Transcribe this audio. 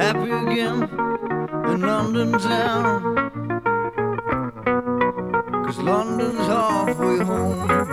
happy again in London town. 'Cause London's halfway home.